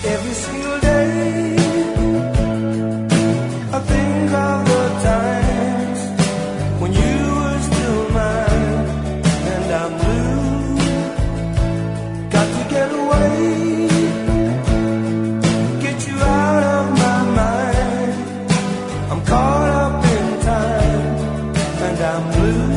every single day. I think of the times when you were still mine, and I'm blue. Got to get away, get you out of my mind. I'm caught up in time, and I'm blue.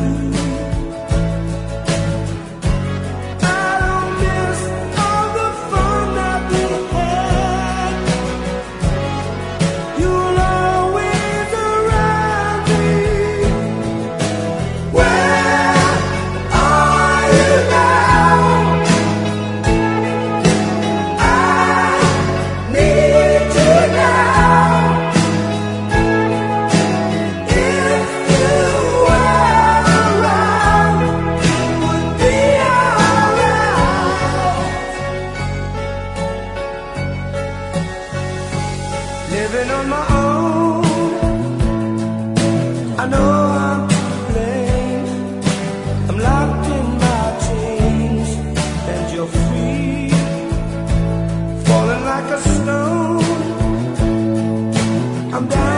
Living on my own, I know I'm to blame. I'm locked in my chains, and you're free, falling like a stone. I'm down.